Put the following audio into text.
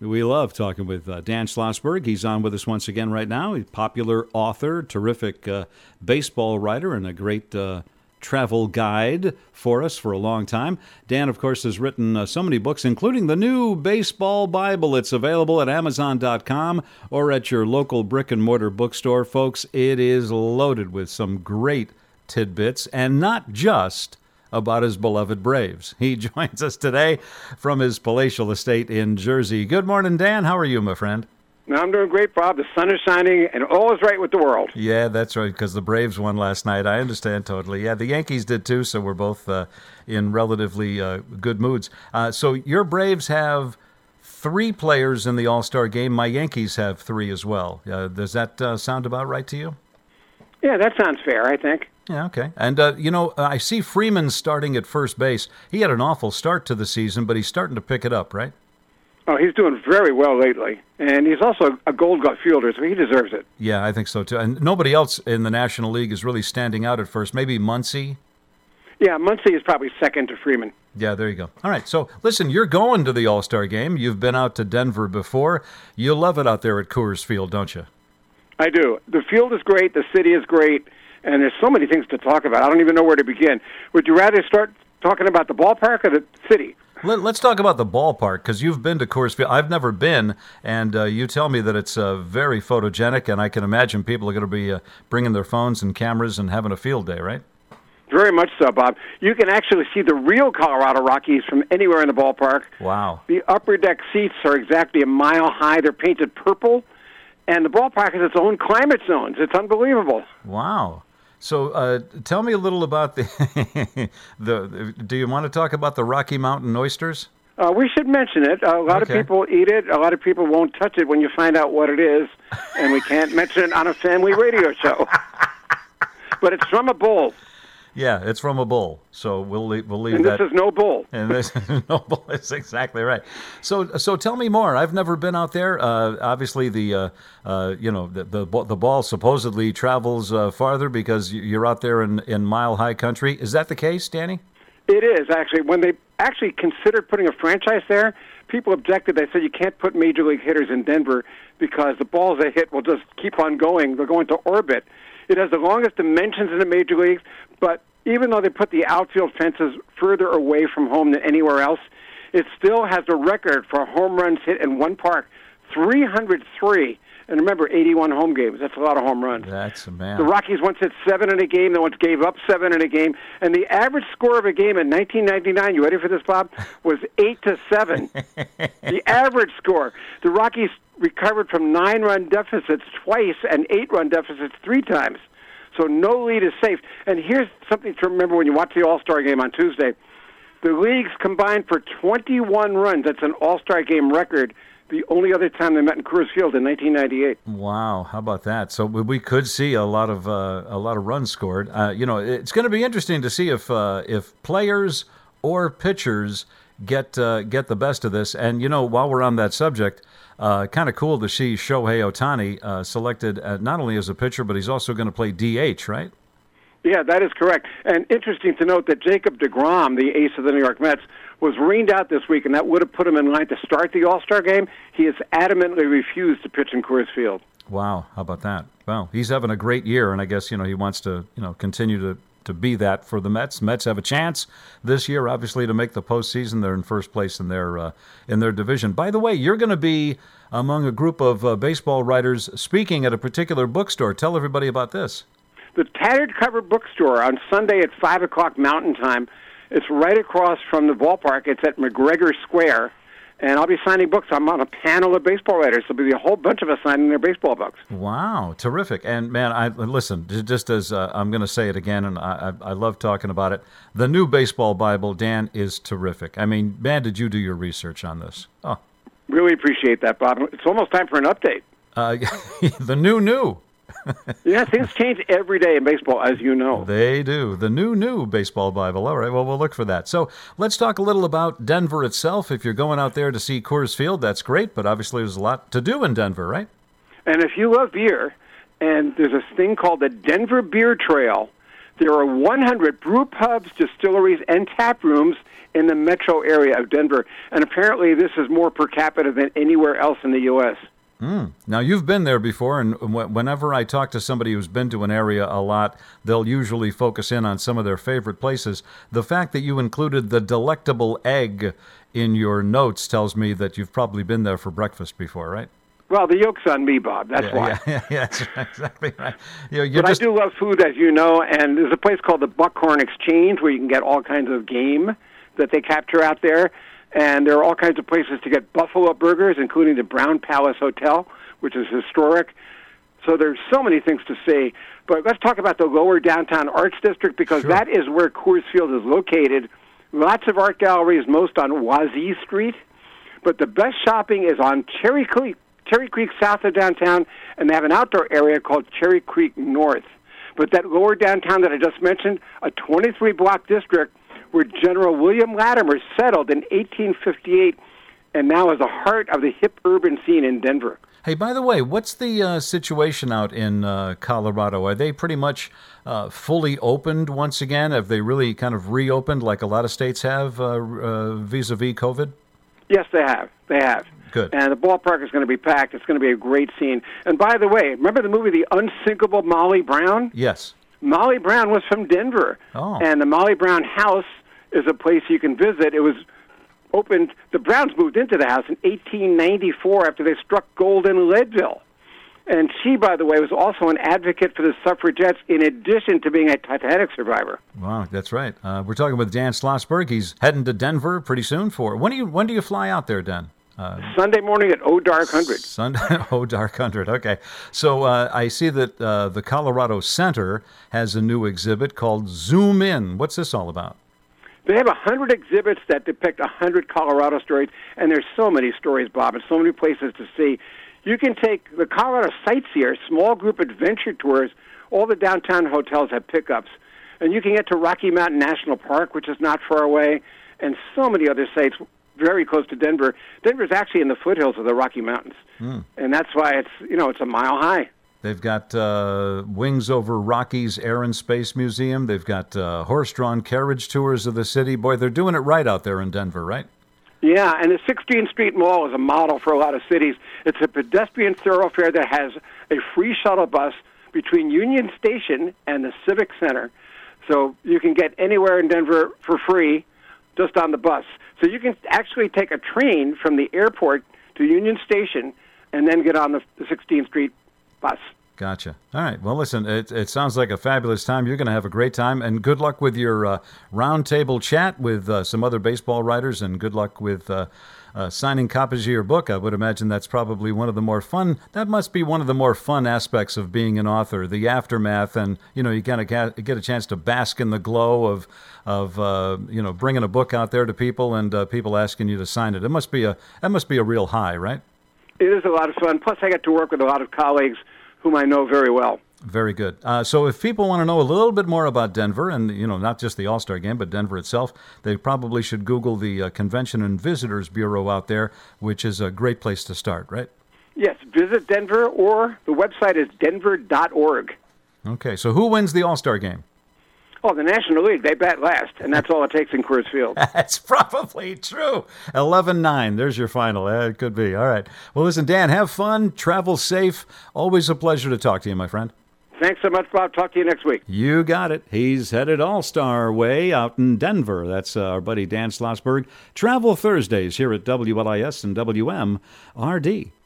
We love talking with Dan Schlossberg. He's on with us once again right now. He's a popular author, terrific baseball writer, and a great travel guide for us for a long time. Dan, of course, has written so many books, including the new Baseball Bible. It's available at Amazon.com or at your local brick-and-mortar bookstore. Folks, it is loaded with some great tidbits, and not just about his beloved Braves. He joins us today from his palatial estate in Jersey. Good morning, Dan. How are you, my friend? I'm doing great, Bob. The sun is shining, and all is right with the world. Yeah, that's right, because the Braves won last night. I understand totally. Yeah, the Yankees did too, so we're both in relatively good moods. So your Braves have 3 players in the All-Star game. My Yankees have 3 as well. Does that sound about right to you? Yeah, that sounds fair, I think. Yeah, okay. And, I see Freeman starting at first base. He had an awful start to the season, but he's starting to pick it up, right? Oh, he's doing very well lately. And he's also a Gold Glove fielder, so he deserves it. Yeah, I think so, too. And nobody else in the National League is really standing out at first. Maybe Muncy? Yeah, Muncy is probably second to Freeman. Yeah, there you go. All right, so listen, you're going to the All-Star game. You've been out to Denver before. You love it out there at Coors Field, don't you? I do. The field is great. The city is great. And there's so many things to talk about. I don't even know where to begin. Would you rather start talking about the ballpark or the city? Let's talk about the ballpark, because you've been to Coors Field. I've never been, and you tell me that it's very photogenic, and I can imagine people are going to be bringing their phones and cameras and having a field day, right? Very much so, Bob. You can actually see the real Colorado Rockies from anywhere in the ballpark. Wow. The upper deck seats are exactly a mile high. They're painted purple, and the ballpark has its own climate zones. It's unbelievable. Wow. So tell me a little about the do you want to talk about the Rocky Mountain oysters? We should mention it. A lot of people eat it. A lot of people won't touch it when you find out what it is, and we can't mention it on a family radio show. But it's from a bull. Yeah, it's from a bull. So we'll leave and that. This is no bull. And this is no bull. That's exactly right. So tell me more. I've never been out there. Obviously, the ball supposedly travels farther because you're out there in mile high country. Is that the case, Danny? It is actually. When they actually considered putting a franchise there, people objected. They said you can't put major league hitters in Denver because the balls they hit will just keep on going. They're going to orbit. It has the longest dimensions in the major leagues, but even though they put the outfield fences further away from home than anywhere else, it still has a record for home runs hit in one park, 303. And remember, 81 home games. That's a lot of home runs. That's a man. The Rockies once hit 7 in a game. They once gave up 7 in a game. And the average score of a game in 1999, you ready for this, Bob, was 8-7. The average score. The Rockies recovered from 9-run deficits twice and 8-run deficits 3 times. So no lead is safe. And here's something to remember when you watch the All-Star game on Tuesday. The leagues combined for 21 runs. That's an All-Star game record. The only other time they met in Coors Field in 1998. Wow, how about that? So we could see a lot of runs scored. It's going to be interesting to see if players or pitchers get the best of this. And while we're on that subject, kind of cool to see Shohei Ohtani selected not only as a pitcher, but he's also going to play DH, right? Yeah, that is correct. And interesting to note that Jacob deGrom, the ace of the New York Mets, was rained out this week, and that would have put him in line to start the All-Star game. He has adamantly refused to pitch in Coors Field. Wow, how about that? Well, he's having a great year, and I guess he wants to continue to be that for the Mets. Mets have a chance this year, obviously, to make the postseason. They're in first place in their division. By the way, you're going to be among a group of baseball writers speaking at a particular bookstore. Tell everybody about this. The Tattered Cover Bookstore on Sunday at 5 o'clock Mountain Time. It's right across from the ballpark. It's at McGregor Square. And I'll be signing books. I'm on a panel of baseball writers. There'll be a whole bunch of us signing their baseball books. Wow, terrific. And, man, listen, just as I'm going to say it again, and I love talking about it, the new Baseball Bible, Dan, is terrific. I mean, man, did you do your research on this? Oh, really appreciate that, Bob. It's almost time for an update. The new. Yeah, things change every day in baseball, as you know. They do. The new Baseball Bible. All right, well, we'll look for that. So let's talk a little about Denver itself. If you're going out there to see Coors Field, that's great, but obviously there's a lot to do in Denver, right? And if you love beer, and there's this thing called the Denver Beer Trail There are 100 brew pubs, distilleries, and tap rooms in the metro area of Denver. And apparently this is more per capita than anywhere else in the U.S. Now, you've been there before, and whenever I talk to somebody who's been to an area a lot, they'll usually focus in on some of their favorite places. The fact that you included the Delectable Egg in your notes tells me that you've probably been there for breakfast before, right? Well, the yoke's on me, Bob. That's why. Yeah, that's exactly right. But I do love food, as you know, and there's a place called the Buckhorn Exchange where you can get all kinds of game that they capture out there. And there are all kinds of places to get buffalo burgers, including the Brown Palace Hotel, which is historic. So there's so many things to see. But let's talk about the lower downtown arts district, because that is where Coors Field is located. Lots of art galleries, most on Wazee Street. But the best shopping is on Cherry Creek south of downtown, and they have an outdoor area called Cherry Creek North. But that lower downtown that I just mentioned, a 23-block district where General William Latimer settled in 1858 and now is the heart of the hip urban scene in Denver. Hey, by the way, what's the situation out in Colorado? Are they pretty much fully opened once again? Have they really kind of reopened like a lot of states have vis-a-vis COVID? Yes, they have. They have. Good. And the ballpark is going to be packed. It's going to be a great scene. And by the way, remember the movie The Unsinkable Molly Brown? Yes. Molly Brown was from Denver. Oh. And the Molly Brown house is a place you can visit. It was opened, the Browns moved into the house in 1894 after they struck gold in Leadville. And she, by the way, was also an advocate for the suffragettes in addition to being a Titanic survivor. Wow, that's right. We're talking with Dan Schlossberg. He's heading to Denver pretty soon for... When do you fly out there, Dan? Sunday morning at Dark 100. Sunday, Dark 100. Okay. So I see that the Colorado Center has a new exhibit called Zoom In. What's this all about? They have 100 exhibits that depict 100 Colorado stories, and there's so many stories, Bob, and so many places to see. You can take the Colorado Sightseer, small group adventure tours. All the downtown hotels have pickups. And you can get to Rocky Mountain National Park, which is not far away, and so many other sites very close to Denver. Denver is actually in the foothills of the Rocky Mountains, and that's why it's a mile high. They've got Wings Over Rockies Air and Space Museum. They've got horse-drawn carriage tours of the city. Boy, they're doing it right out there in Denver, right? Yeah, and the 16th Street Mall is a model for a lot of cities. It's a pedestrian thoroughfare that has a free shuttle bus between Union Station and the Civic Center. So you can get anywhere in Denver for free just on the bus. So you can actually take a train from the airport to Union Station and then get on the 16th Street bus. Gotcha. All right. Well, listen, it sounds like a fabulous time. You're going to have a great time, and good luck with your roundtable chat with some other baseball writers, and good luck with signing copies of your book. I would imagine that's probably one of the more fun. That must be one of the more fun aspects of being an author, the aftermath, and you kind of get a chance to bask in the glow of bringing a book out there to people and people asking you to sign it. That must be a real high, right? It is a lot of fun. Plus, I get to work with a lot of colleagues whom I know very well. Very good. So if people want to know a little bit more about Denver and, not just the All-Star Game, but Denver itself, they probably should Google the Convention and Visitors Bureau out there, which is a great place to start, right? Yes, visit Denver, or the website is denver.org. Okay, so who wins the All-Star Game? Oh, the National League, they bat last, and that's all it takes in Coors Field. That's probably true. 11-9, there's your final. It could be. All right. Well, listen, Dan, have fun, travel safe. Always a pleasure to talk to you, my friend. Thanks so much, Bob. Talk to you next week. You got it. He's headed All-Star way out in Denver. That's our buddy Dan Schlossberg. Travel Thursdays here at WLIS and WMRD.